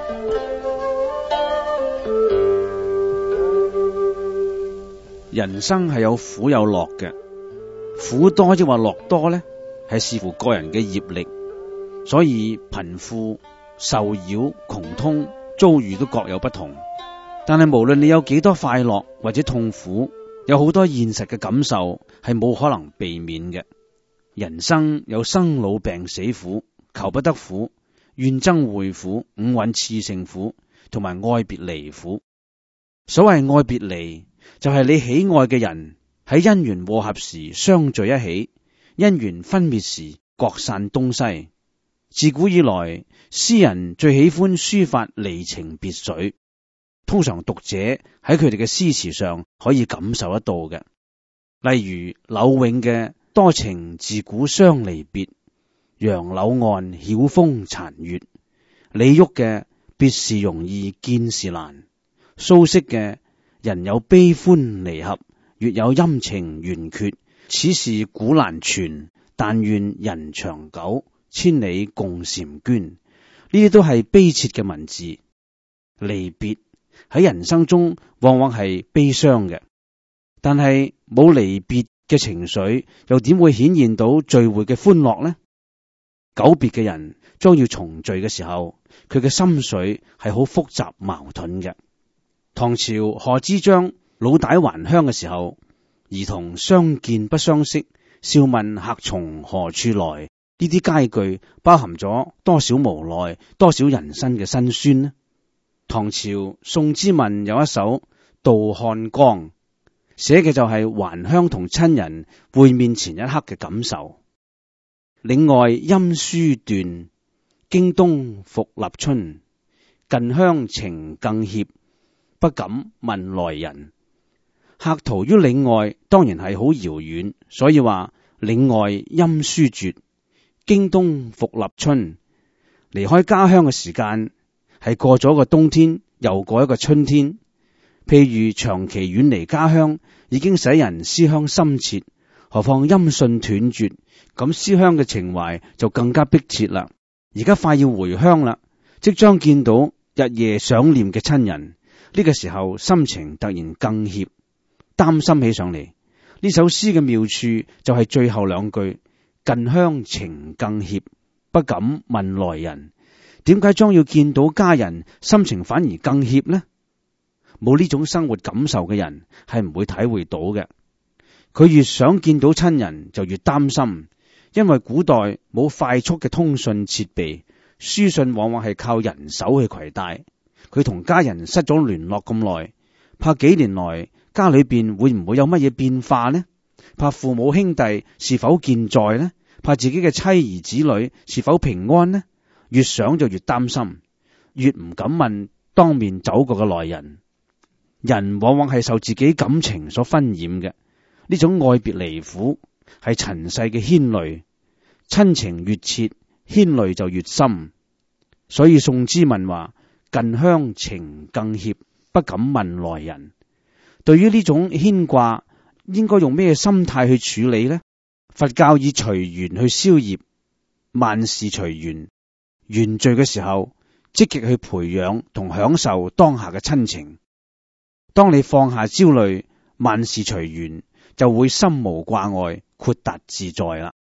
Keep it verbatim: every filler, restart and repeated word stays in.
人生係有苦有樂嘅，苦多抑或樂多呢，係視乎個人嘅業力，所以貧富、受擾、窮通遭遇都各有不同。但係無論你有幾多快樂或者痛苦，有好多現實嘅感受係冇可能避免嘅。人生有生老病死苦、求不得苦、怨憎會苦、五蘊熾盛苦，同埋愛別離苦。所謂愛別離，就係你喜愛嘅人喺因緣和合時相聚一起，因緣分滅時各散東西。自古以來，詩人最喜歡抒發離情別緒，通常讀者喺佢哋嘅詩詞上可以感受得到嘅。例如柳永嘅多情自古傷離別，楊柳岸曉風殘月；李煜嘅別時容易見時難；蘇軾嘅人有悲歡離合，月有陰晴圓缺，此事古難全，但願人長久，千里共嬋娟。呢啲都係悲切嘅文字。離別喺人生中往往係悲傷嘅，但係冇離別嘅情緒，又點會顯現到聚會嘅歡樂呢？久別嘅人將要重聚嘅時候，佢嘅心緒係好複雜矛盾嘅。唐朝賀知章老大還鄉嘅時候，兒童相見不相識，笑問客從何處來，呢啲佳句包含咗多少無奈，多少人生嘅辛酸呢？唐朝宋之問有一首《渡漢江》，寫嘅就係還鄉同親人會面前一刻嘅感受。嶺外音書斷，經冬復立春。近鄉情更怯，不敢問來人。客途於嶺外當然係好遙遠，所以話嶺外音書絕，經冬復立春。離開家鄉嘅時間係過咗個冬天，又過一個春天。譬如長期遠離家鄉，已經使人思鄉深切，何況音訊斷絕，咁思鄉嘅情懷就更加迫切啦。而家快要回鄉啦，即將見到日夜想念嘅親人，呢個時候心情突然更怯，擔心起上嚟。呢首詩嘅妙處就係最後兩句：近鄉情更怯，不敢問來人。點解將要見到家人，心情反而更怯呢？冇呢種生活感受嘅人係唔會體會到嘅。佢越想見到親人，就越擔心，因為古代冇快速嘅通訊設備，書信往往係靠人手去攜帶。佢同家人失咗聯絡咁耐，怕幾年來家裏邊會唔會有乜嘢變化呢？怕父母兄弟是否健在呢？怕自己嘅妻兒子女是否平安呢？越想就越擔心，越唔敢問當面走過嘅來人。人往往係受自己感情所熏染嘅，呢種愛別離苦係塵世嘅牽累，親情越切，牽累就越深。所以宋之問話：近鄉情更怯，不敢問來人。對於呢種牽掛，應該用咩心態去處理呢？佛教以隨緣去消業，萬事隨緣。緣聚嘅時候，積極去培養同享受當下嘅親情。當你放下焦慮，萬事隨緣，就會心無掛礙，豁達自在啦。